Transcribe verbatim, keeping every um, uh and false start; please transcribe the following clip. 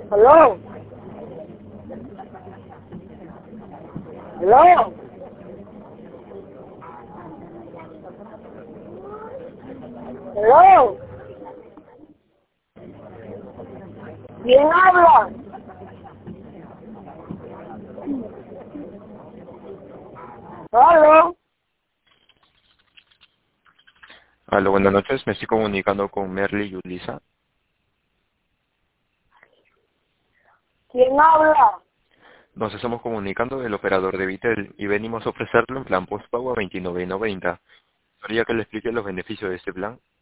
Hello. Hello. Hello. ¿Quién habla? Hello. Aló, buenas noches. Me estoy comunicando con Merly y Yulisa. ¿Quién habla? Nos estamos comunicando del operador de Vitel y venimos a ofrecerle un plan postpago a veintinueve noventa. ¿Quería que le explique los beneficios de este plan?